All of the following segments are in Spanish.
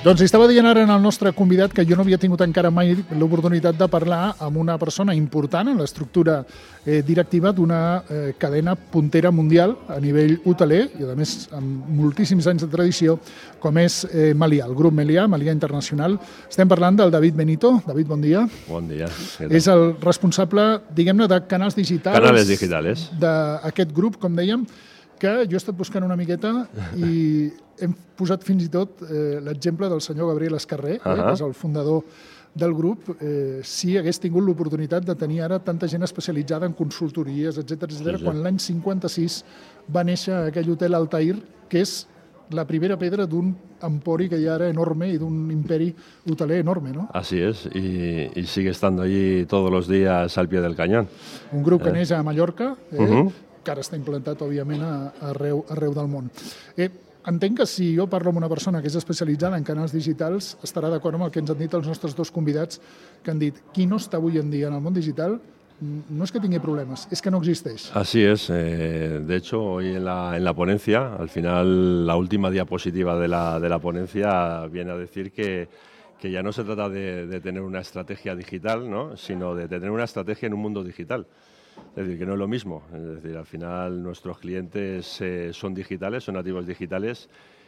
Doncs estava dient ara en el nostre convidat que jo no havia tingut encara mai l'oportunitat de parlar amb una persona important en l'estructura directiva d'una cadena puntera mundial a nivell hoteler i, a més, amb moltíssims anys de tradició, com és Meliá, el grup Meliá Internacional. Estem parlant del David Benito. David, bon dia. Bon dia. És el responsable, diguem-ne, de canals digitals. D'aquest grup, com dèiem, que jo he estat buscant una miqueta i hem posat fins i tot l'exemple del senyor Gabriel Escarré, que és el fundador del grup, si hagués tingut l'oportunitat de tenir ara tanta gent especialitzada en consultories, etcètera, quan l'any 56 va néixer aquell hotel Altair, que és la primera pedra d'un empori que ya era enorme y de un imperio hotelero enorme, ¿no? Así es, y sigue estando allí todos los días al pie del cañón. Un grup que neix a Mallorca, que ara està implantat, òbviament, arreu del món. Entenc que si jo parlo amb una persona que és especialitzada en canals digitals, estarà d'acord amb el que ens han dit els nostres dos convidats, que han dit, qui no està avui en dia en el món digital no es que tenga problemas, es que no existeix. Así es. De hecho, hoy en la ponencia, al final, la última diapositiva de la ponencia viene a decir que ya no se trata de tener una estrategia digital, ¿no?, sino de tener una estrategia en un mundo digital. Es decir, que no es lo mismo. Es decir, al final nuestros clientes son digitales, son nativos digitales,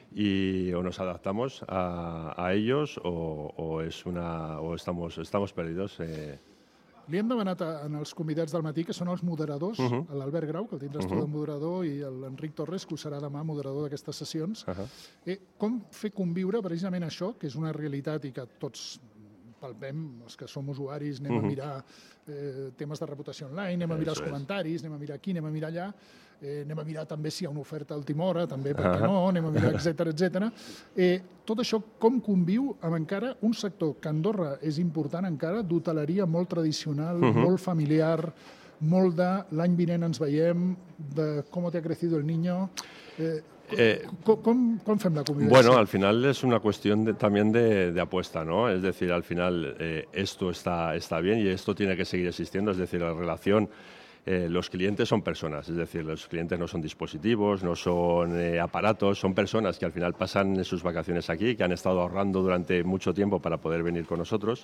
y o nos adaptamos a ellos o estamos perdidos. Li hem demanat als convidats del matí, que són els moderadors, l'Albert Grau, que el tindràs tu de moderador, i l'Enric Torres, que ho serà demà moderador d'aquestes sessions, com fer conviure precisament això, que és una realitat i que tots palpem, els que som usuaris, anem a mirar temes de reputació online, anem a mirar els comentaris, anem a mirar aquí, anem a mirar allà, anem a mirar també si hi ha una oferta a última hora, també perquè no, anem a mirar, etcètera. Tot això com conviu amb encara un sector que a Andorra és important encara, d'hoteleria molt tradicional, molt familiar, molt de l'any vinent ens veiem, de com te ha crecido el niño... ¿Cómo fem la convivencia? Bueno, al final es una cuestión también de apuesta, ¿no? Es decir, al final esto está bien y esto tiene que seguir existiendo. Es decir, la relación, los clientes son personas, es decir, los clientes no son dispositivos, no son aparatos, son personas que al final pasan sus vacaciones aquí, que han estado ahorrando durante mucho tiempo para poder venir con nosotros.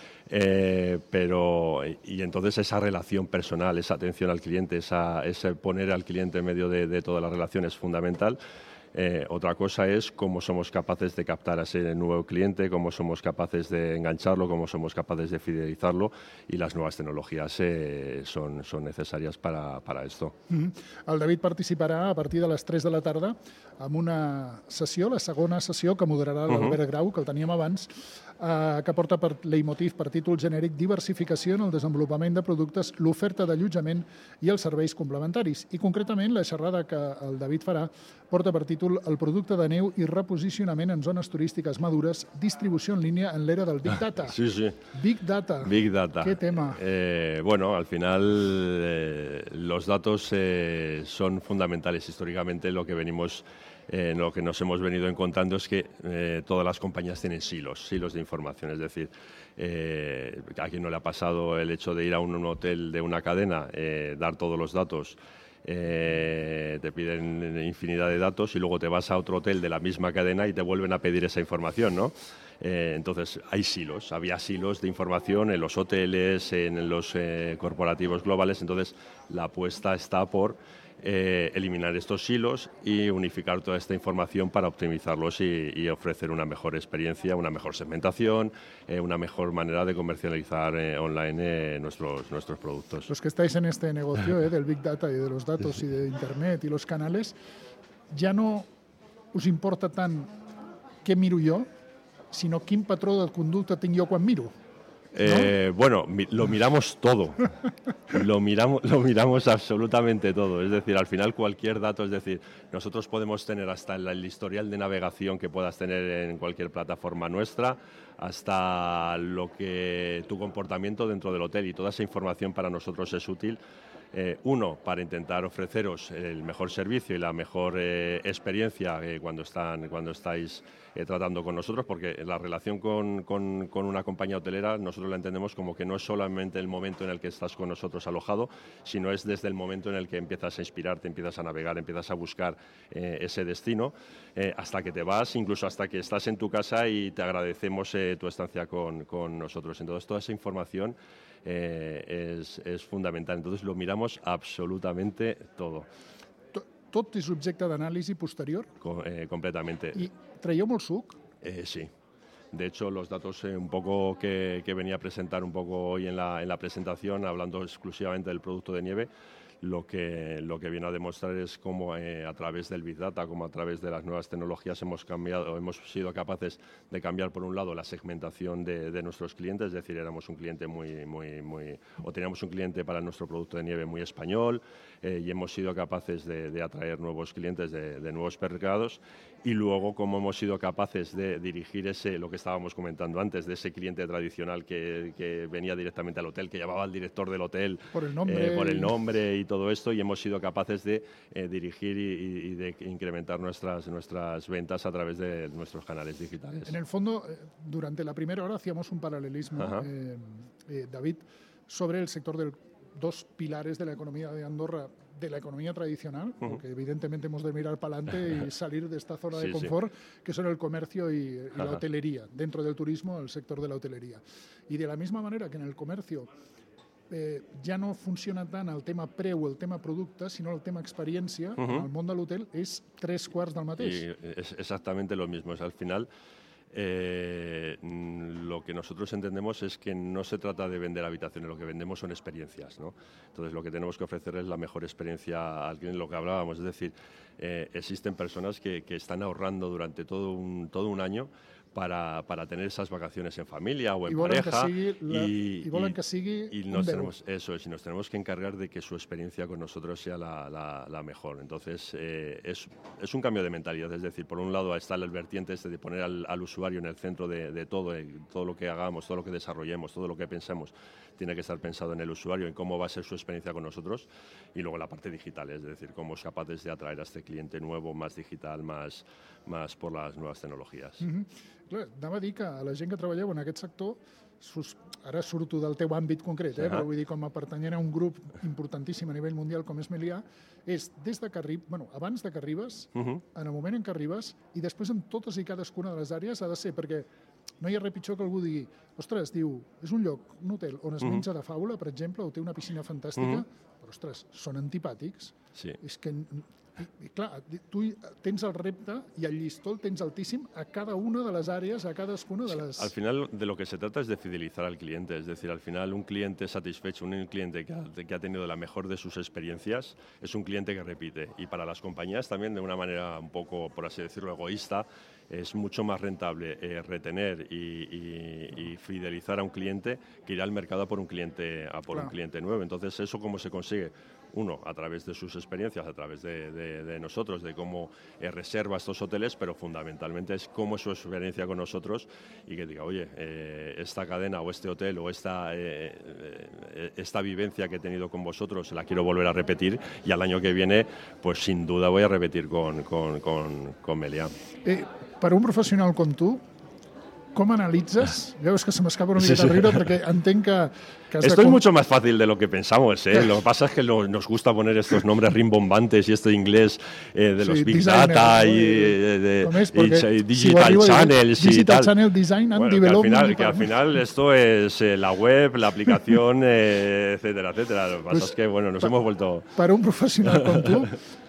Y entonces esa relación personal, esa atención al cliente, ese poner al cliente en medio de toda la relación es fundamental. Otra cosa es cómo somos capaces de captar a ese nuevo cliente, cómo somos capaces de engancharlo, cómo somos capaces de fidelizarlo, y las nuevas tecnologías son necesarias para esto. El David participarà a partir de les 3 de la tarda en una sessió, la segona sessió, que moderarà l'Albert Grau, que el teníem abans, que porta per leitmotiv, per títol genèric, diversificació en el desenvolupament de productes, l'oferta d'allotjament i els serveis complementaris. I concretament la xerrada que el David farà porta per títol el producte de neu i reposicionament en zones turístiques madures, distribució en línia en l'era del Big Data. Sí. Big Data. Big Data. ¿Qué tema? Bueno, al final los datos son fundamentales. Históricamente lo que nos hemos venido encontrando es que todas las compañías tienen silos de información. Es decir, a quien no le ha pasado el hecho de ir a un hotel de una cadena, dar todos los datos, te piden infinidad de datos y luego te vas a otro hotel de la misma cadena y te vuelven a pedir esa información, ¿no? Entonces hay silos, había silos de información en los hoteles, en los corporativos globales. Entonces la apuesta está por eliminar estos silos y unificar toda esta información para optimizarlos y ofrecer una mejor experiencia, una mejor segmentación, una mejor manera de comercializar online nuestros productos. Los que estáis en este negocio del Big Data y de los datos y de Internet y los canales, ja no us importa tant què miro jo, sinó quin patró de conducta tinc jo quan miro. ¿No? Bueno, lo miramos todo, lo miramos absolutamente todo, es decir, al final cualquier dato, es decir, nosotros podemos tener hasta el historial de navegación que puedas tener en cualquier plataforma nuestra, hasta tu comportamiento dentro del hotel, y toda esa información para nosotros es útil. Uno, para intentar ofreceros el mejor servicio y la mejor experiencia cuando estáis tratando con nosotros, porque la relación con una compañía hotelera nosotros la entendemos como que no es solamente el momento en el que estás con nosotros alojado, sino es desde el momento en el que empiezas a inspirarte, empiezas a navegar, empiezas a buscar ese destino, hasta que te vas, incluso hasta que estás en tu casa y te agradecemos tu estancia con nosotros. Entonces, toda esa información es fundamental. Entonces, lo miramos absolutamente todo. Tot és objecte d'anàlisi posterior? Completamente. I traieu molt suc? Sí. De hecho, los datos un poco que venía a presentar un poco hoy en la presentación, hablando exclusivamente del producto de nieve, lo que viene a demostrar es cómo a través del Big Data, como a través de las nuevas tecnologías hemos sido capaces de cambiar, por un lado, la segmentación de nuestros clientes, es decir, éramos un cliente teníamos un cliente para nuestro producto de nieve muy español, y hemos sido capaces de atraer nuevos clientes de nuevos mercados, y luego cómo hemos sido capaces de dirigir lo que estábamos comentando antes, de ese cliente tradicional que venía directamente al hotel, que llamaba al director del hotel por el nombre y todo esto, y hemos sido capaces de dirigir y de incrementar nuestras ventas a través de nuestros canales digitales. En el fondo, durante la primera hora hacíamos un paralelismo, David, sobre el sector de dos pilares de la economía de Andorra, de la economía tradicional, porque evidentemente hemos de mirar para adelante y salir de esta zona de confort, que son el comercio y la hotelería. Dentro del turismo, el sector de la hotelería. Y de la misma manera que en el comercio ja no funciona tant el tema preu, el tema producte, sinó el tema experiència, en el món de l'hotel és 3/4 del mateix. Y es exactamente lo mismo. Al final, lo que nosotros entendemos es que no se trata de vender habitaciones, lo que vendemos son experiencias, ¿no? Entonces, lo que tenemos que ofrecer es la mejor experiencia al cliente, lo que hablábamos, es decir, existen personas que están ahorrando durante todo un año para tener esas vacaciones en familia o en pareja y nos tenemos que encargar de que su experiencia con nosotros sea la mejor. Entonces es un cambio de mentalidad, es decir, por un lado está el vertiente de poner al usuario en el centro de todo lo que hagamos, todo lo que desarrollemos, todo lo que pensemos, tiene que estar pensado en el usuario, en cómo va a ser su experiencia con nosotros, y luego la parte digital, es decir, cómo es capaces de atraer a este cliente nuevo, más digital, más por las nuevas tecnologías. Clar, anava a dir que a la gent que treballeu en aquest sector, ara surto del teu àmbit concret, però vull dir, com a pertanyent a un grup importantíssim a nivell mundial com és Melià, és des de que abans de que arribes, en el moment en què arribes, i després en totes i cadascuna de les àrees ha de ser, perquè no hi ha res pitjor que algú digui, ostres, diu, és un lloc, un hotel on es menja de faula, per exemple, o té una piscina fantàstica, però, ostres, són antipàtics. Sí. És que i clar, tu tens el repte i el llistó el tens altíssim a cada una de les àrees, a cadascuna de les... Al final de lo que se trata es de fidelizar al cliente, es decir, al final un cliente satisfecho, un cliente que ha tenido la mejor de sus experiencias, es un cliente que repite. Y para las compañías también, de una manera un poco, por así decirlo, egoísta, es mucho más rentable retener y fidelizar a un cliente que ir al mercado a por un cliente nuevo. Entonces, ¿eso cómo se consigue? Uno, a través de sus experiencias, a través de nosotros, de cómo reserva estos hoteles, pero fundamentalmente es cómo es su experiencia con nosotros y que diga, oye, esta cadena o este hotel o esta vivencia que he tenido con vosotros la quiero volver a repetir, y al año que viene, pues sin duda voy a repetir con Melià. Per un professional com tu, ¿cómo analitzas? Veus que se m'escapa una miqueta de riure perquè entenc que Esto es mucho más fácil de lo que pensamos, ¿eh? Lo que pasa es que nos gusta poner estos nombres rimbombantes y esto inglés de los Big Data y Digital Channels y tal. Channel Design and Development. Que al final esto es la web, la aplicación, etcétera, etcétera. Lo que pasa es que, bueno, nos hemos vuelto... Per un professional com tu,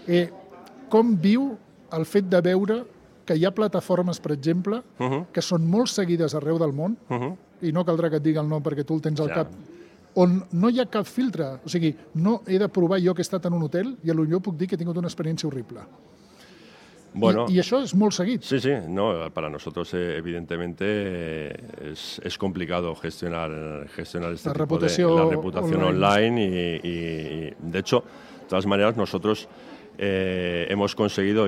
com viu el fet de veure que hi ha plataformes, per exemple, que són molt seguides arreu del món, i no caldrà que et digui el nom perquè tu el tens al cap, on no hi ha cap filtre. O sigui, no he de provar jo que he estat en un hotel i potser puc dir que he tingut una experiència horrible. Bueno, y eso es muy seguido. Sí, no, para nosotros evidentemente es complicado gestionar este tipo de la reputación online y de hecho, de todas maneras nosotros hemos conseguido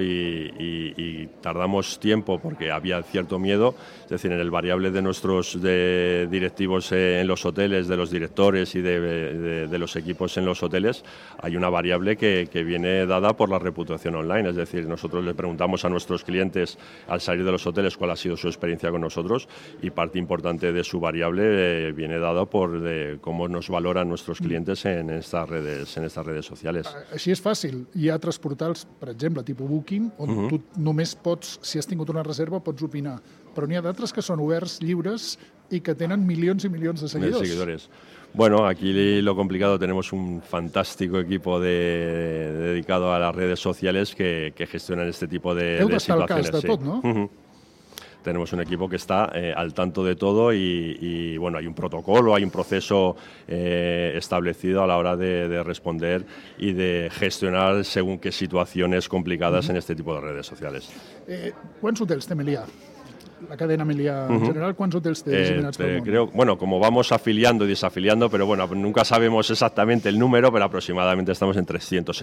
y tardamos tiempo porque había cierto miedo, es decir, en el variable de nuestros directivos en los hoteles, de los directores y de los equipos en los hoteles, hay una variable que viene dada por la reputación online, es decir, nosotros le preguntamos a nuestros clientes al salir de los hoteles cuál ha sido su experiencia con nosotros y parte importante de su variable viene dada por cómo nos valoran nuestros clientes en estas redes sociales. Així és fàcil. Hi ha altres portals, per exemple, tipus Booking, on tu només pots, si has tingut una reserva, pots opinar. Però n'hi ha d'altres que són oberts, lliures i que tenen milions i milions de seguidors. Bueno, aquí lo complicado, tenemos un fantástico equipo dedicado a las redes sociales que gestionan este tipo de situaciones. Heu d'estar al cas de tot, no? Tenemos un equipo que está al tanto de todo y bueno, hay un protocolo, hay un proceso establecido a la hora de responder y de gestionar según qué situaciones complicadas en este tipo de redes sociales. Quants hotels té Meliá? La cadena Meliá en general, ¿cuántos hotels té disseminats pel món? Creo, bueno, como vamos afiliando y desafiliando, pero bueno, nunca sabemos exactamente el número, pero aproximadamente estamos en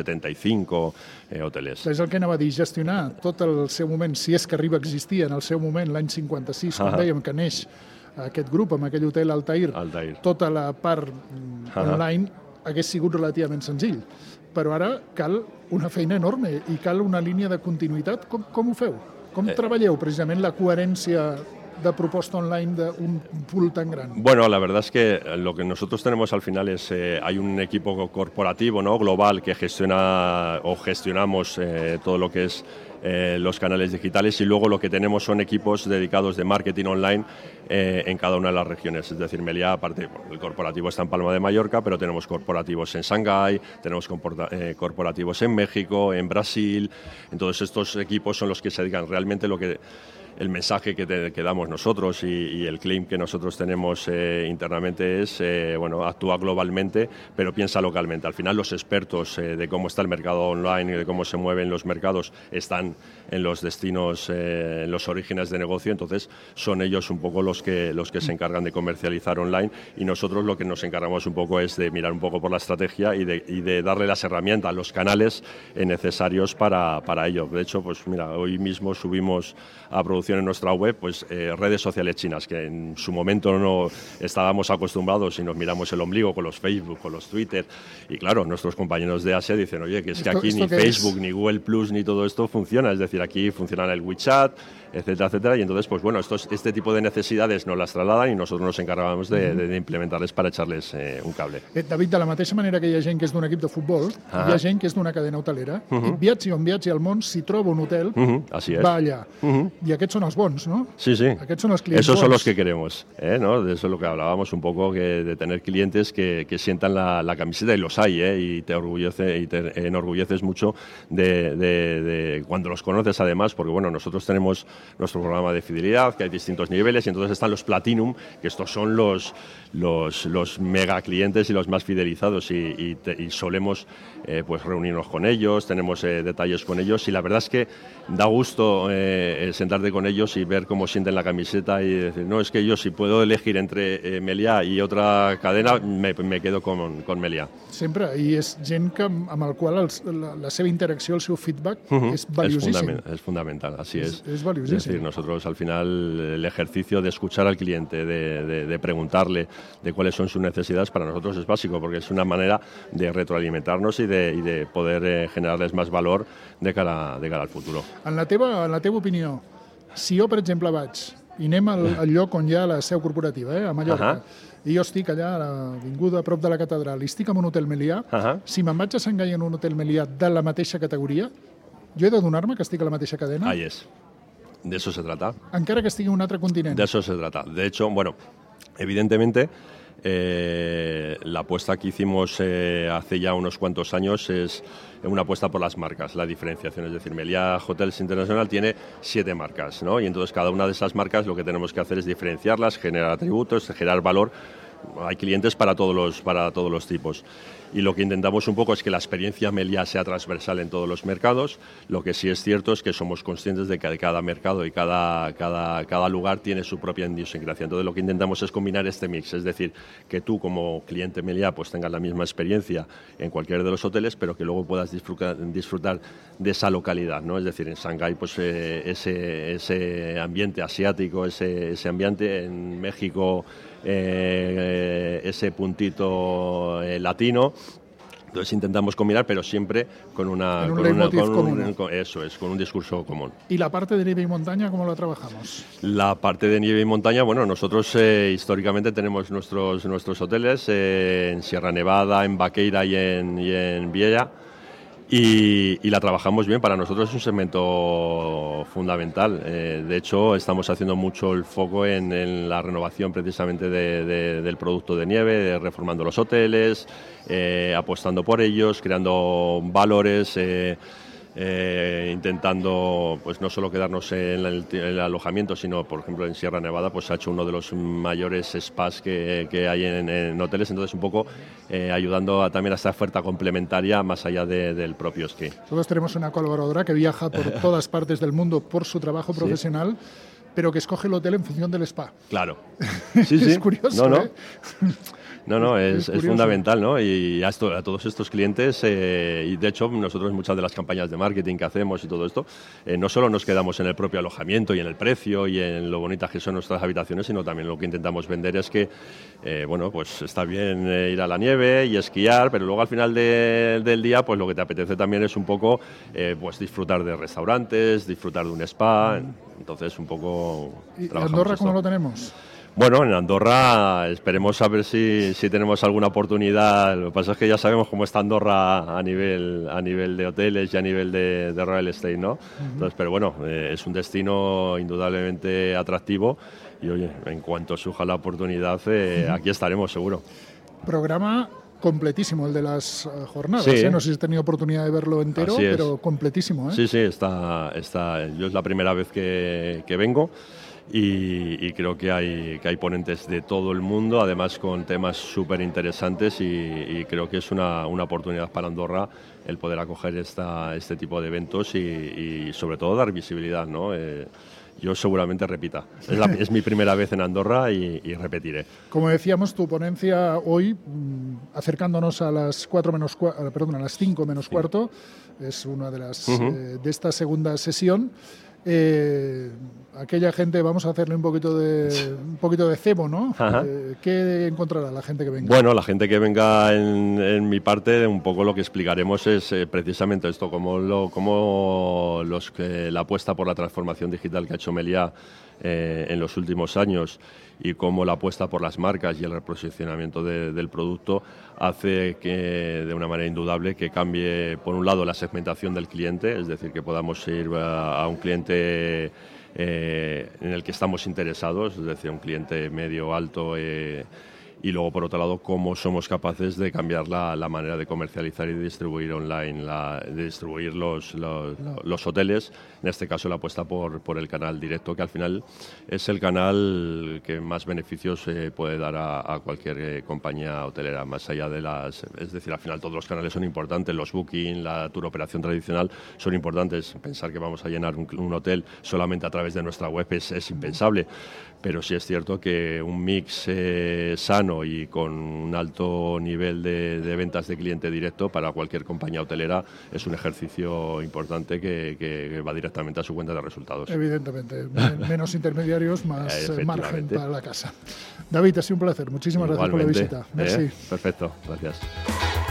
375 hoteles. És el que anava a dir, gestionar tot el seu moment, si és que arriba a existir en el seu moment, l'any 56, quan dèiem que neix aquest grup amb aquell hotel Altair, tota la part online hagués sigut relativament senzill. Però ara cal una feina enorme i cal una línia de continuïtat. Com ho feu? Com treballeu precisament la coherència de proposta online d'un pool tan grande? Bueno, la verdad es que lo que nosotros tenemos al final es, hay un equipo corporativo, ¿no?, global que gestiona o gestionamos todo lo que es los canales digitales y luego lo que tenemos son equipos dedicados de marketing online en cada una de las regiones. Es decir, Meliá, aparte, el corporativo está en Palma de Mallorca, pero tenemos corporativos en Shanghái, tenemos corporativos en México, en Brasil. Entonces estos equipos son los que se dedican realmente el mensaje que damos nosotros y el claim que nosotros tenemos internamente es, bueno, actúa globalmente, pero piensa localmente. Al final los expertos de cómo está el mercado online y de cómo se mueven los mercados están en los destinos, en los orígenes de negocio, entonces son ellos un poco los que se encargan de comercializar online y nosotros lo que nos encargamos un poco es de mirar un poco por la estrategia y de darle las herramientas, los canales necesarios para ello. De hecho, pues mira, hoy mismo subimos a producción en nuestra web pues redes sociales chinas que en su momento no estábamos acostumbrados y nos miramos el ombligo con los Facebook, con los Twitter y claro, nuestros compañeros de Asia dicen, oye, que es que aquí ni Facebook, ni Google Plus, ni todo esto funciona, es decir, aquí funciona el WeChat, etcétera, etcétera, y entonces, pues bueno, este tipo de necesidades nos las trasladan y nosotros nos encargamos de implementarles para echarles un cable. David, de la mateixa manera que hi ha gent que és d'un equip de futbol, hi ha gent que és d'una cadena hotelera, i viatgi on viatgi al món, si troba un hotel, va allà. I aquests són els bons, ¿no? Sí, sí. Aquests són els clients Esos bons. son los que queremos, ¿no? De eso es lo que hablábamos un poco, de tener clientes que sientan la camiseta, y los hay, y te enorgulleces mucho de cuando los conoces además, porque bueno, nosotros tenemos nuestro programa de fidelidad, que hay distintos niveles, y entonces están los Platinum, que estos son los mega clientes y los más fidelizados, y solemos pues reunirnos con ellos, tenemos detalles con ellos, y la verdad es que da gusto sentarte con ellos y ver cómo sienten la camiseta y decir, no, es que yo si puedo elegir entre Meliá y otra cadena, me quedo con Meliá. Sempre, i és gent amb el qual la seva interacció, el seu feedback és valiosíssim. Es fundamental, así es. Es valiosíssim. Es decir, nosotros al final el ejercicio de escuchar al cliente, de preguntarle de cuáles son sus necesidades, para nosotros es básico, porque es una manera de retroalimentarnos y de poder generarles más valor de cara al futuro. En la teva opinió, si jo, per exemple, vaig i anem al lloc on hi ha la seu corporativa, a Mallorca, i jo estic allà a l'avinguda a prop de la catedral i estic en un hotel Meliá, si me'n vaig a Shanghái en un hotel Meliá de la mateixa categoria, jo he d'adonar-me que estic a la mateixa cadena? Ahí es. De eso se trata. Encara que estigui en un altre continent. De eso se trata. De hecho, bueno, evidentemente, la apuesta que hicimos hace ya unos cuantos años es una apuesta por las marcas, la diferenciación. Es decir, Meliá Hotels International tiene 7 marcas, ¿no? Y entonces cada una de esas marcas lo que tenemos que hacer es diferenciarlas, generar atributos, generar valor hay clientes para todos los tipos. Y lo que intentamos un poco es que la experiencia Meliá sea transversal en todos los mercados. Lo que sí es cierto es que somos conscientes de que cada mercado y cada lugar tiene su propia idiosincrasia. Entonces lo que intentamos es combinar este mix, es decir, que tú como cliente Meliá pues tengas la misma experiencia en cualquiera de los hoteles, pero que luego puedas disfrutar de esa localidad, ¿no? Es decir, en Shanghái pues ese ambiente asiático, ese ambiente, en México ese puntito latino. Entonces intentamos combinar, pero siempre con un discurso común. ¿Y la parte de nieve y montaña cómo la trabajamos? La parte de nieve y montaña, bueno, nosotros históricamente tenemos nuestros hoteles en Sierra Nevada, en Vaqueira y en Viella. Y la trabajamos bien, para nosotros es un segmento fundamental. De hecho, estamos haciendo mucho el foco en la renovación precisamente del producto de nieve, reformando los hoteles, apostando por ellos, creando valores, intentando pues no solo quedarnos en el alojamiento, sino por ejemplo en Sierra Nevada pues se ha hecho uno de los mayores spas que hay en hoteles, entonces un poco ayudando también a esta oferta complementaria más allá del propio esquí. Nosotros tenemos una colaboradora que viaja por todas partes del mundo por su trabajo profesional, pero que escoge el hotel en función del spa. Claro. Sí, Es curioso, no. ¿eh? No, es fundamental, ¿no? Y a todos estos clientes, y de hecho nosotros muchas de las campañas de marketing que hacemos y todo esto, no solo nos quedamos en el propio alojamiento y en el precio y en lo bonitas que son nuestras habitaciones, sino también lo que intentamos vender es que, bueno, pues está bien ir a la nieve y esquiar, pero luego al final del día, pues lo que te apetece también es un poco, pues disfrutar de restaurantes, disfrutar de un spa, entonces un poco... ¿Y Andorra cómo lo tenemos? Bueno, en Andorra esperemos a ver si tenemos alguna oportunidad. Lo que pasa es que ya sabemos cómo está Andorra a nivel de hoteles y a nivel de real estate, ¿no? Entonces, pero bueno, es un destino indudablemente atractivo y oye, en cuanto surja la oportunidad, aquí estaremos seguro. Programa completísimo el de las jornadas, sí. No sé si has tenido oportunidad de verlo entero, pero completísimo, ¿eh? Sí, está. Yo es la primera vez que vengo. Y creo que hay ponentes de todo el mundo, además con temas súper interesantes y creo que es una oportunidad para Andorra el poder acoger este tipo de eventos y sobre todo dar visibilidad, ¿no? Yo seguramente repita. Es mi primera vez en Andorra y repetiré. Como decíamos, tu ponencia hoy, acercándonos a las 5 menos cuarto, es una de las de esta segunda sesión. Aquella gente, vamos a hacerle un poquito de cebo, ¿no? ¿Qué encontrará la gente que venga? Bueno, la gente que venga en mi parte, un poco lo que explicaremos es precisamente esto, cómo la apuesta por la transformación digital que ha hecho Meliá en los últimos años y cómo la apuesta por las marcas y el reposicionamiento del producto hace que, de una manera indudable, que cambie, por un lado, la segmentación del cliente, es decir, que podamos ir a un cliente en el que estamos interesados, es decir, un cliente medio, alto, y luego, por otro lado, cómo somos capaces de cambiar la manera de comercializar y de distribuir online, de distribuir los hoteles, en este caso la apuesta por el canal directo, que al final es el canal que más beneficios puede dar a cualquier compañía hotelera, más allá de es decir, al final todos los canales son importantes, los booking, la tour operación tradicional son importantes. Pensar que vamos a llenar un hotel solamente a través de nuestra web es impensable, pero sí es cierto que un mix sano y con un alto nivel de ventas de cliente directo para cualquier compañía hotelera es un ejercicio importante que va directamente a su cuenta de resultados. Evidentemente, menos intermediarios, más margen para la casa. David, ha sido un placer. Muchísimas gracias por la visita. Merci. Perfecto, gracias.